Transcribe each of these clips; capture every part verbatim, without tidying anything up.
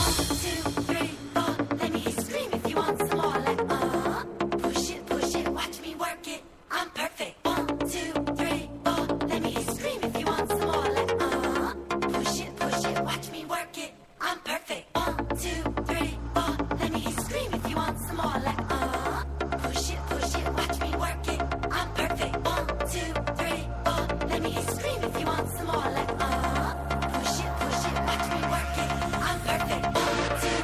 One, two,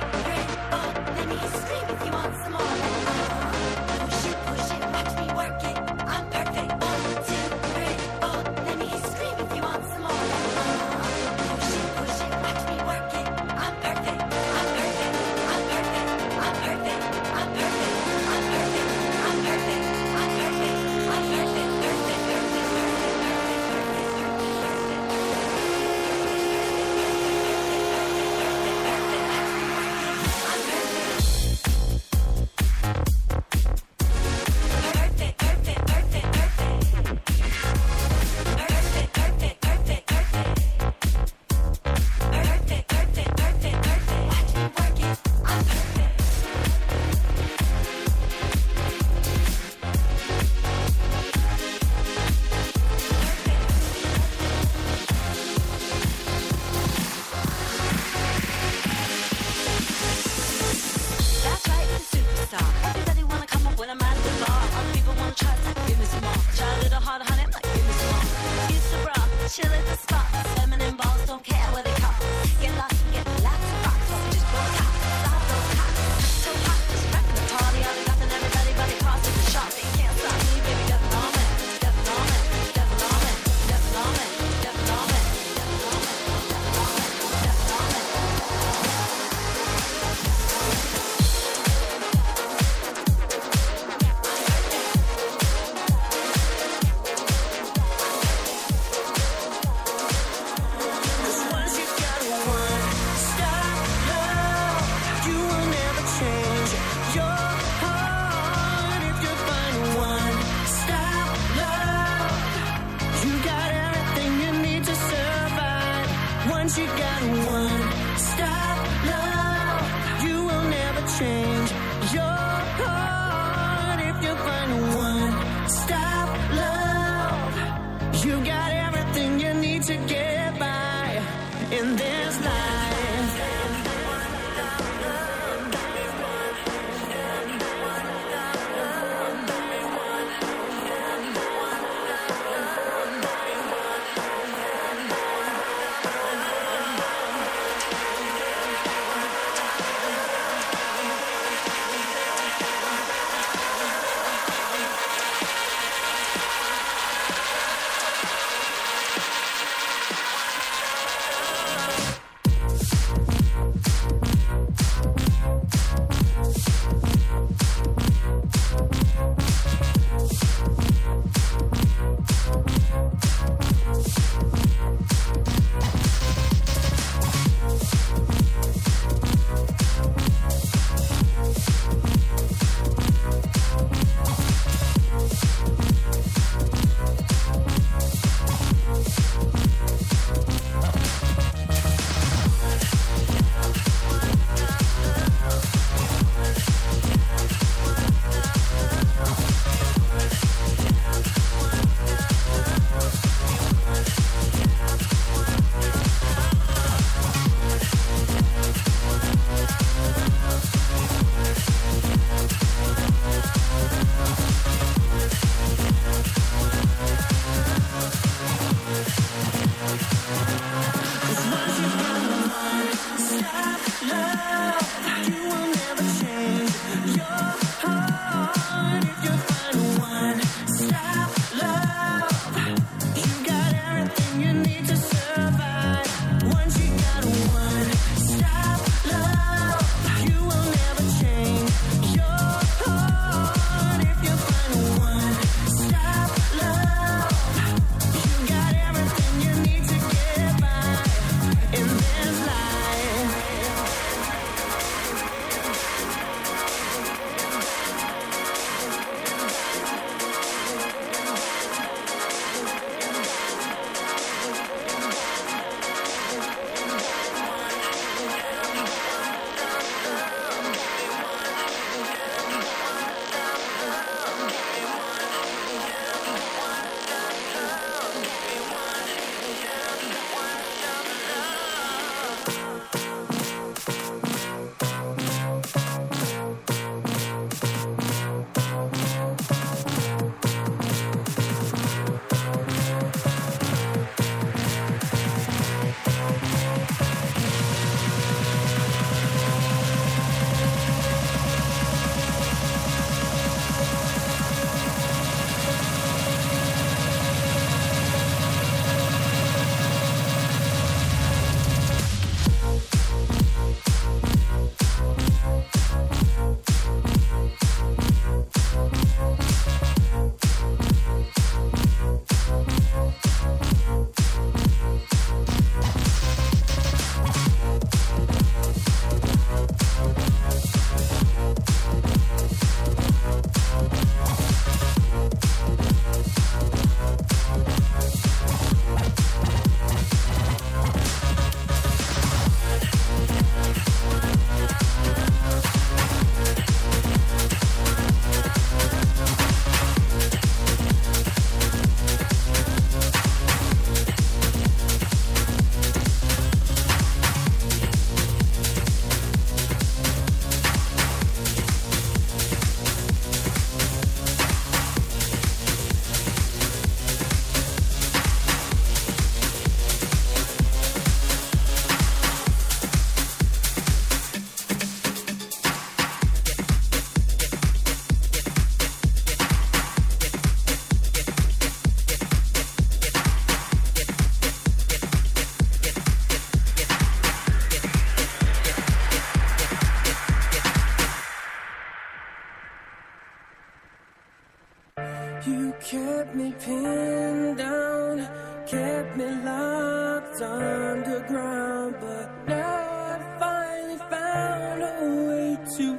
kept me pinned down, kept me locked underground, but now I finally found a way to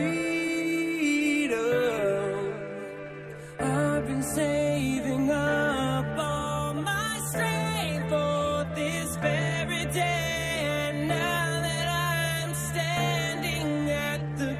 freedom. I've been saving up all my strength for this very day, and now that I'm standing at the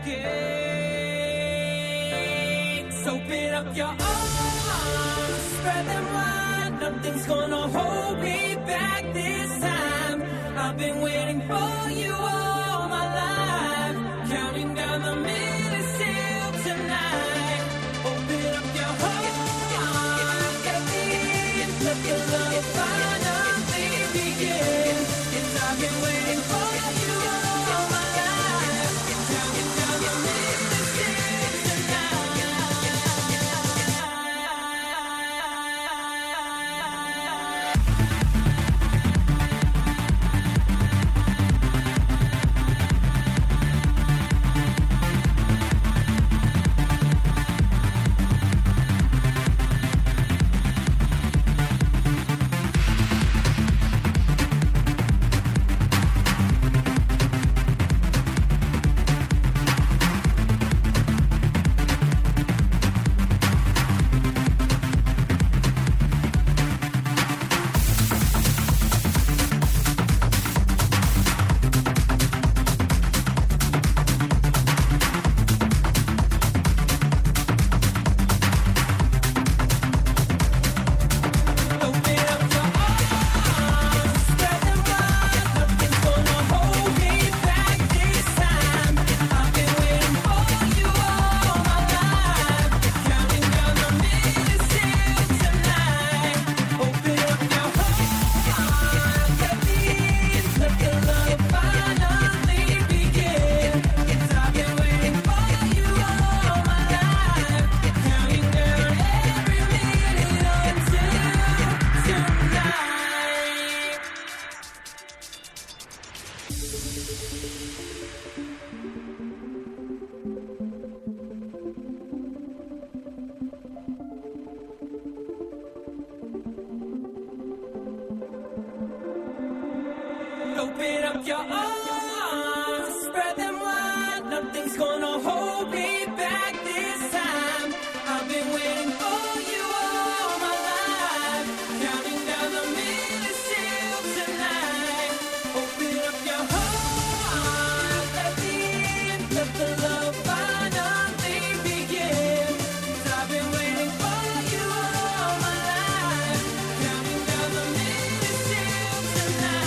gates, open up your arms, spread them wide, nothing's gonna hold me back this time. I've been waiting for you all my life, counting down the minutes till tonight. Open up your heart, get in, let the love finally begin. 'Cause I've been waiting for you all my life, counting down the minutes till tonight. Open up your arms, spread them wide, nothing's gonna hold me back this time. I've been waiting for you all my life, counting down the minutes till tonight. Open up your heart, let me in, let the love finally begin. 'Cause I've been waiting for you all my life, counting down the minutes till tonight.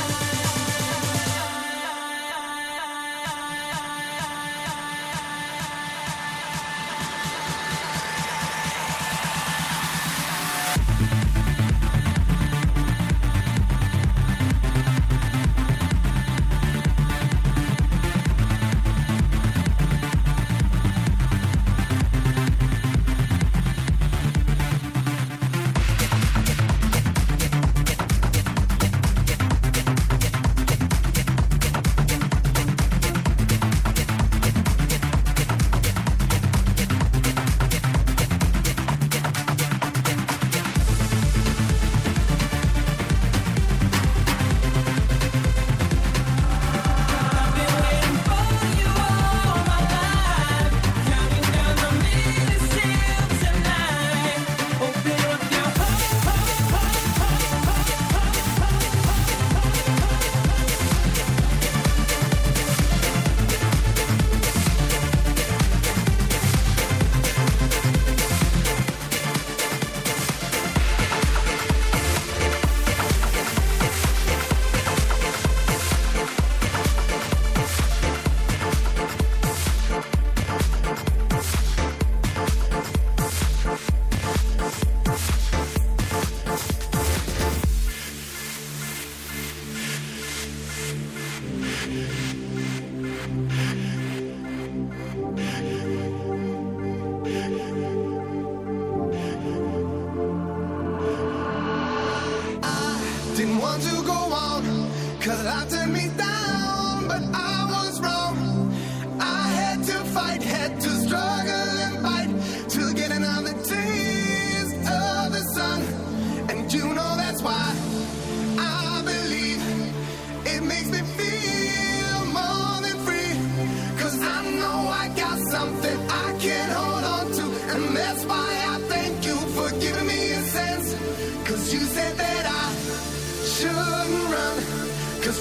Didn't want to go on, cause life turned me down, but I was wrong. I had to fight, had to struggle and fight to get another day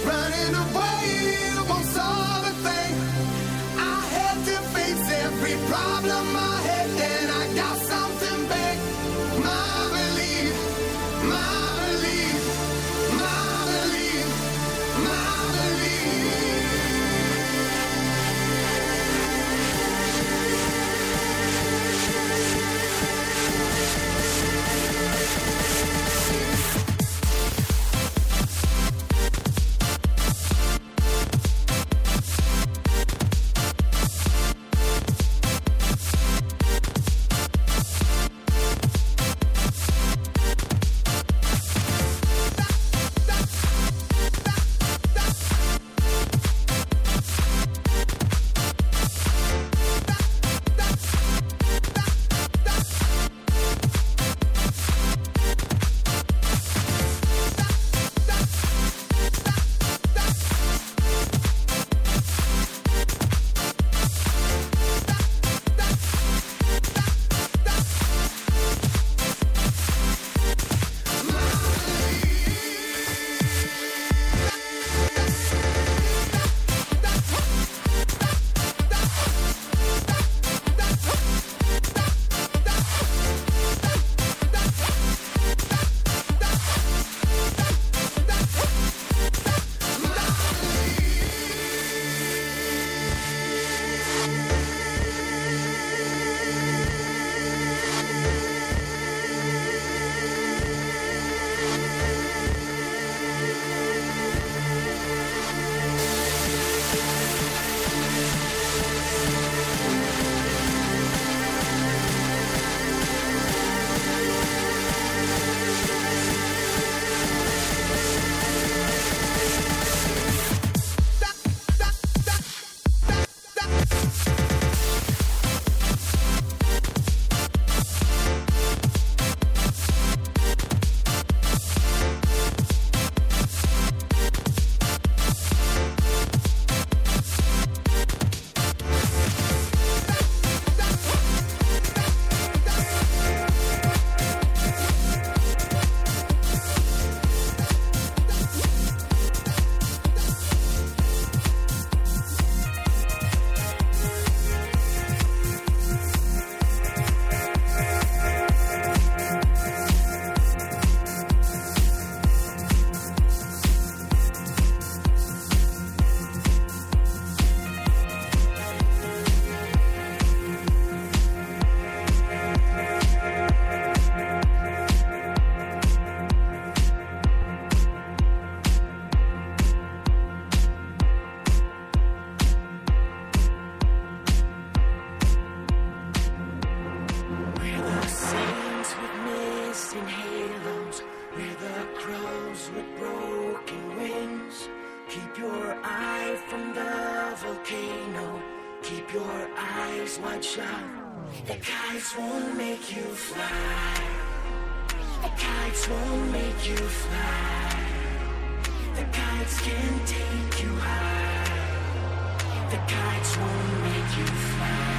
running away won't solve a thing. I had to face every problem I had, and I got something back. My belief, my belief, my belief, my belief. The kites won't make you fly. The kites won't make you fly. The kites can take you high. The kites won't make you fly.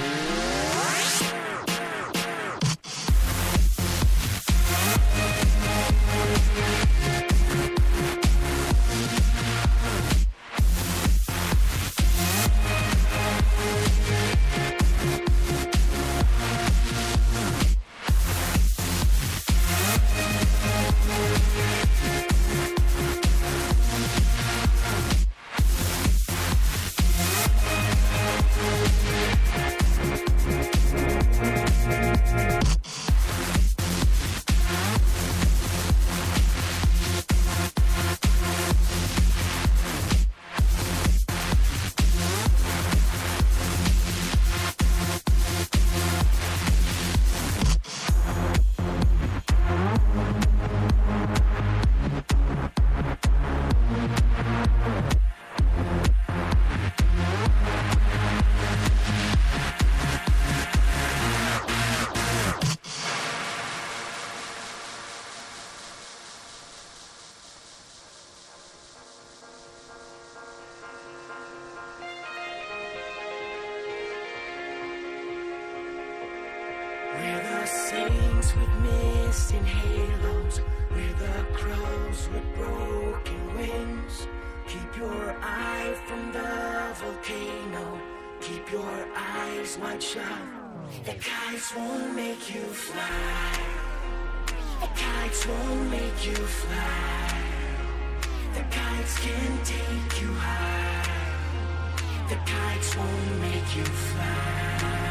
We're the saints with mist and halos. We're the crows with broken wings. your eye from the volcano. Keep your eyes wide shut. The kites won't make you fly. The kites won't make you fly. The kites can take you high. The kites won't make you fly.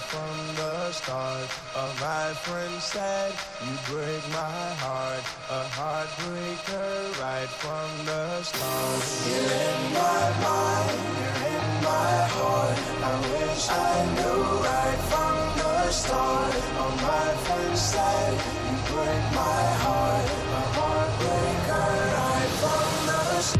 from the start. Uh, my friend said you break my heart, a heartbreaker right from the start. You're in my mind, you're in my heart. I wish I knew right from the start. Oh, my friend said you break my heart, a heartbreaker right from the start.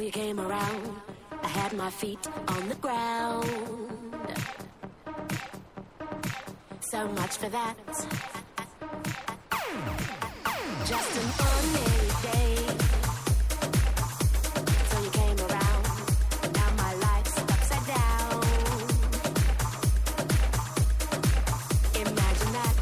you came around, I had my feet on the ground. So much for that. Just an ordinary day. So you came around, and now my life's upside down. Imagine that.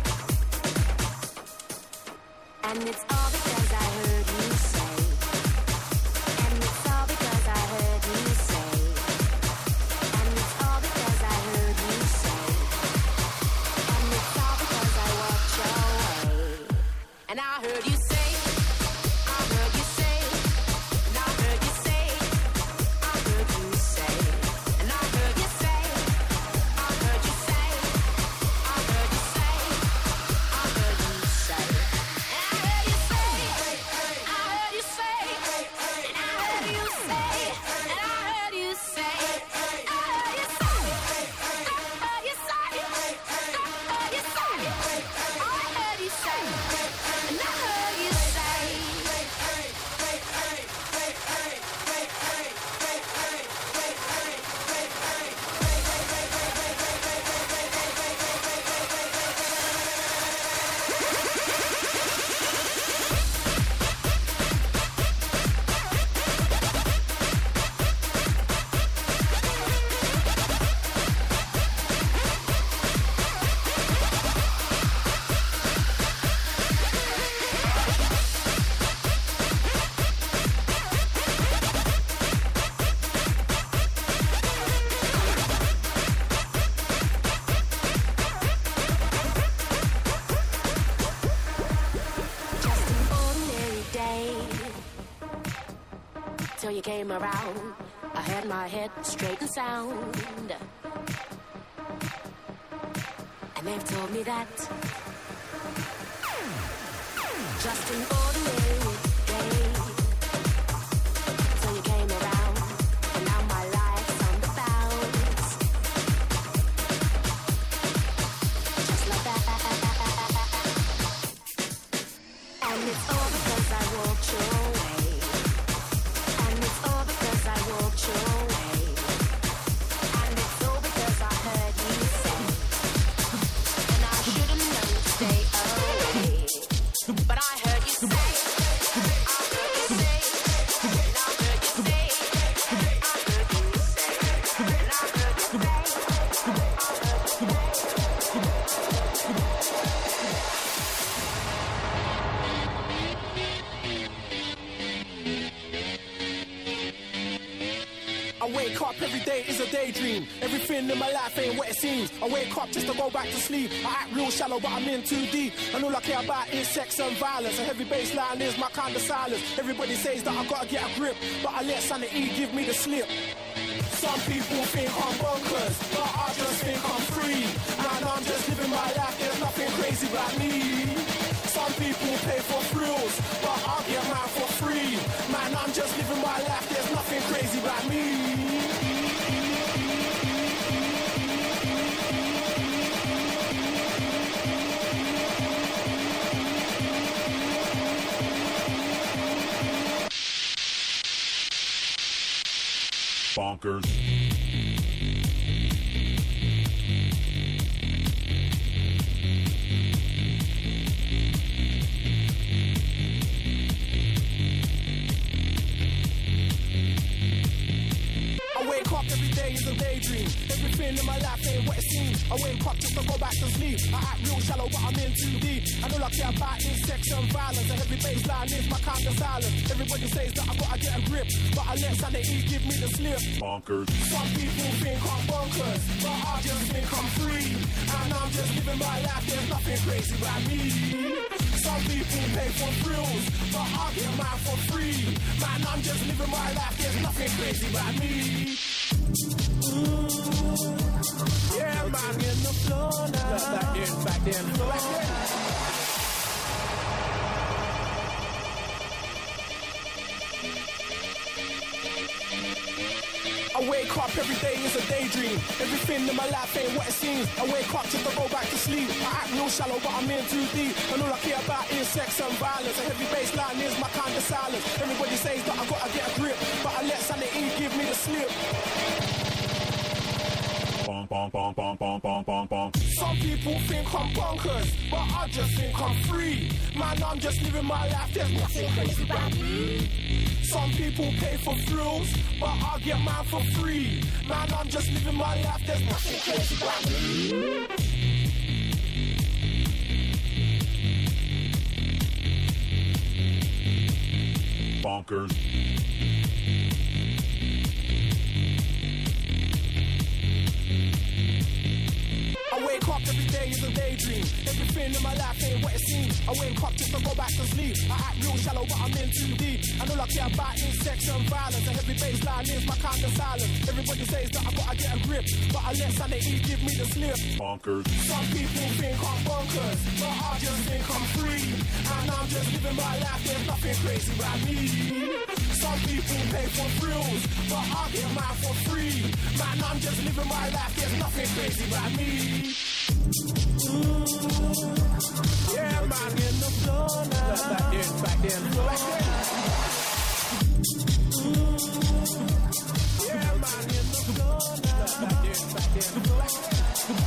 And it's all because I heard you say. And it's all because I heard you say. And it's all because I heard you say. And it's all because I walked your way. And I heard you say, I heard you say, and I heard you say, I heard you say, and I heard you say, I heard you say, I heard you say, I heard you say, and I heard you say, I heard you say, and I heard you say, and I heard you say, I heard you say, I heard you say, I heard you say, I heard you say, and I heard you say. Just an ordinary day. Till you came around, I had my head straight and sound. And they've told me that. Just an ordinary day. Till you came around, and now my life's on the bounce. Just like that. And it's all because I walked your way. And it's all because I walked your way. And it's all because I heard you say. And I should've known to stay away. But I heard you say. I heard you say. And I heard you say. I heard you say. And I heard you say. I heard you say. I wake up every day is a daydream. Everything in my life ain't what it seems. I wake up just to go back to sleep. I act real shallow, but I'm in too deep. And all I care about is sex and violence. A heavy bass line is my kind of silence. Everybody says that I gotta get a grip, but I let sanity give me the slip. Some people think I'm bonkers, but I just think I'm free. Man, I'm just living my life, there's nothing crazy about me. Some people pay for thrills, but I get mine for free. Man, I'm just living my life, there's nothing crazy about me. Bonkers. I wake up every day is a daydream. Everything in my life ain't what it seems. I wake up just to go back to sleep. I act real shallow, but I'm in too deep. And all I care about is sex and violence. And every baseline is my kind of silence. Everybody says that I gotta get a grip, but I let sanity give me the slip. Bonkers. Some people think I'm bonkers, but I just think I'm free. And I'm just living my life, there's nothing crazy about me. Some people pay for thrills, but I get mine for free. Man, I'm just living my life, there's nothing crazy about me. Mm. Yeah, man, in the floor now. Back then, back then, back then. I I wake up every day is a daydream. Everything in my life ain't what it seems. I wake up just to go back to sleep. I act real shallow, but I'm in too deep. And all I care about is sex and violence. A heavy bass line is my kind of silence. Everybody says that I gotta get a grip, but I let sanity give me the slip. Bum, bum, bum, bum, bum, bum, bum, bum. Some people think I'm bonkers, but I just think I'm free. Man, I'm just living my life, there's nothing crazy about me. Some people pay for thrills, but I get mine for free. Man, I'm just living my life, there's nothing crazy about me. Bonkers. I wake up every day is a daydream. Everything in my life ain't what it seems. I wake up just to go back to sleep. I act real shallow, but I'm in too deep. And all I care about is sex and violence. A heavy bass line is my kind of silence. Everybody says that I gotta get a grip, but I let sanity give me the slip. Bonkers. Some people think I'm bonkers, but I just think I'm free. And I'm just living my life, there's nothing crazy about me. Some people pay for thrills, but I get mine for free. Man, I'm just living my life, there's nothing crazy about me. Mm. Yeah, man, in the floor now. Back then, back then, back then. Mm. Yeah, man, in the floor now. Back then, back then, back then.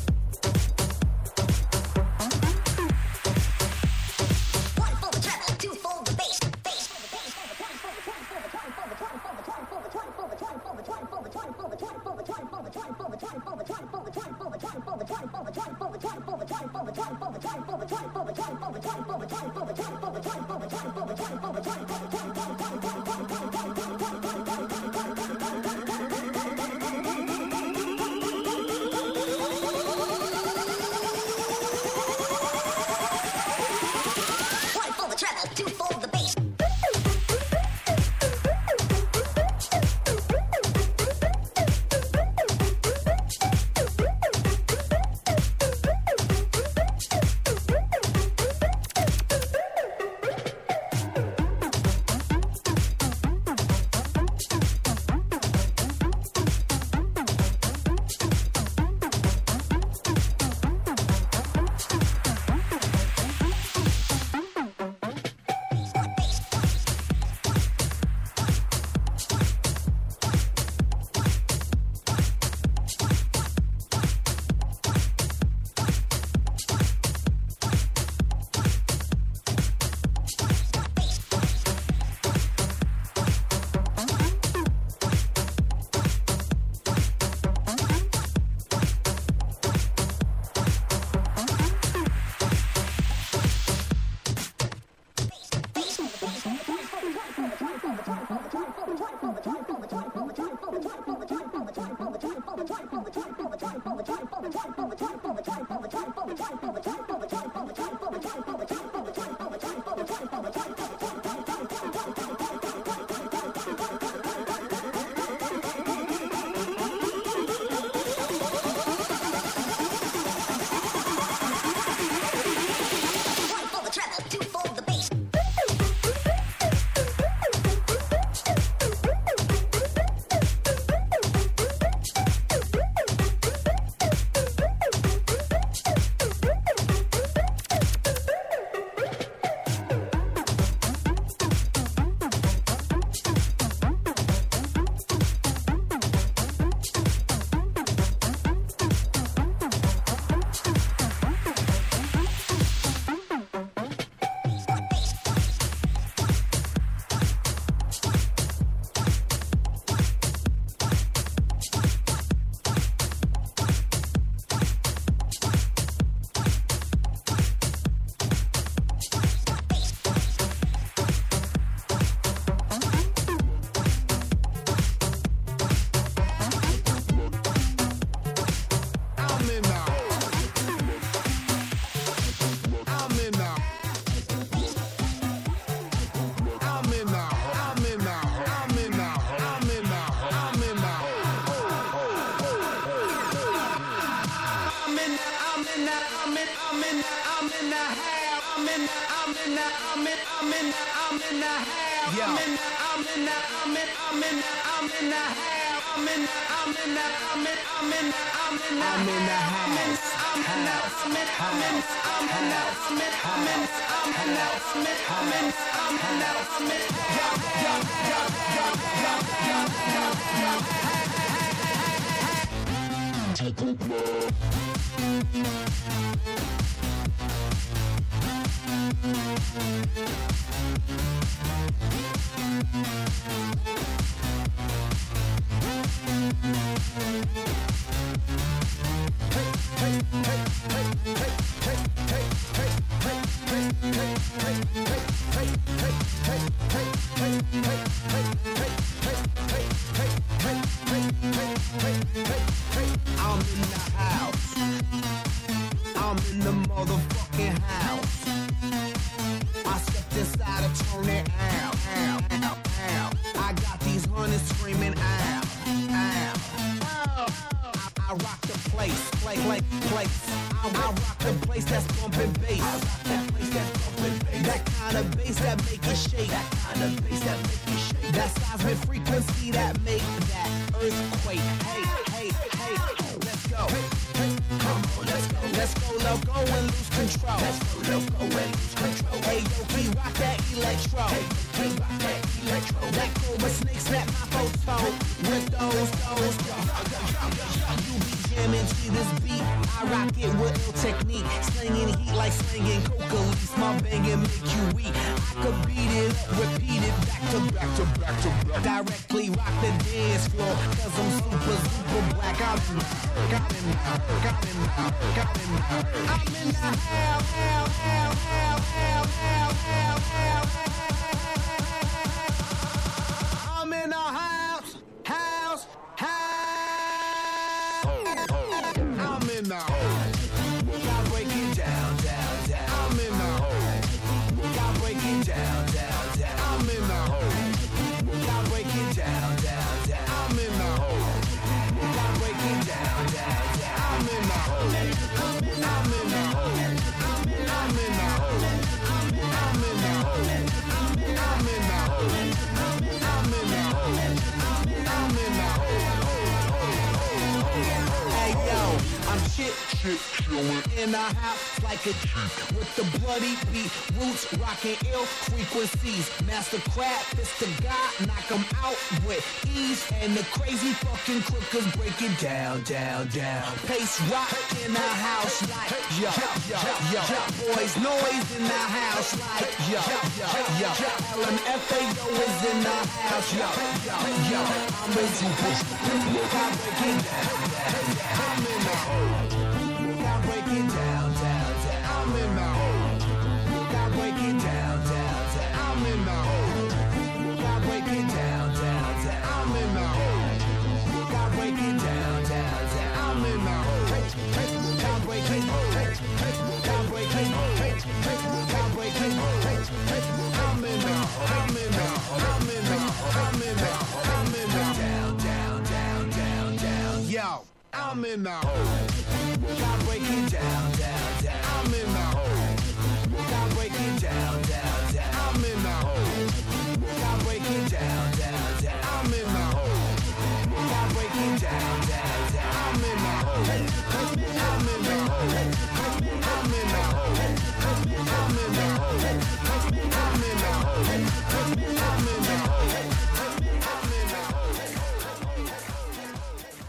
Two I'm in, I'm in, I'm in the house. I'm in, I'm in, I'm in, I'm in, I'm in the house. I'm in, I'm in, I'm in, I'm in, I'm in, I'm in the house. I'm in, I'm in, I'm in, I'm in, I'm in, I'm in, I'm in, I'm in, I'm in, I'm in, I'm in, yo, yo, yo, yo, yo, yo, yo, yo. Take a blow. I'm in the house. I'm in the motherfucking house. I stepped inside to turn it out, out, out, out. I got these hunters screaming out, out. I, I rock the place, play, play, place. I, I rock the place that's bumping bass. I rock that place that's bumping bass. That kind of bass that make you shake. That kind of bass that make you shake. That seismic frequency that make that earthquake. Hey, hey, hey, let's go. Come on, let's go. Let's go, let's go and lose control. Let's go, let's go and lose control. Hey, yo, we rock that electro. Hey, we rock that electro. That cobra snake snap my photo. With those, those, yo, yo, yo, yo, yo. You be jamming to this beat. I rock it with no technique. Slinging heat like slinging coca leaves. My banging make you weak. I could beat it up, repeat it back to back to back to back. Directly rock the dance floor. Cause I'm super, super black. I'm in, got in, got in, got in. I'm in the hell, hell, hell, hell, hell, hell, hell, hell, hell. I'm in the house, house, house. I'm in the hole. Gotta break it down, down, down. I'm in the hole. Gotta break it down, down, down. I'm in the hole. Gotta break it down, down, down. I'm in the hole. Gotta break it down, down, down. I'm in the hole. I'm in the hole. I'm in the hole. I'm in the hole. I'm in the hole. I'm in the hole. I'm in the hole. Hey yo, I'm shit, shit, showing in the house like a with the bloody beat, roots rocking ill frequencies. Master crab, it's the God, knock 'em out with ease. And the crazy fucking crookers break it down, down, down. Pace rock in the house like yo, yo, yo, yo. Boys noise in the house like yo, yo, yo, yo. L M F A O is in the house, yo, yo, yo. I'm a superstar. Gotta break it down, down, down. I'm in the hole. Gotta break it down, down, down. I'm in the hole. Gotta break it down, down, down. I'm in the hole. Gotta break it down, down, down. I'm in the hole. Gotta break it down, down, down. I'm in the hole. Gotta break it, gotta break it, gotta break it. I'm in the hole. I'm in the hole. I'm in the hole. I'm in the hole. I'm in the down, down, down, down, down. Yo, I'm in the hole.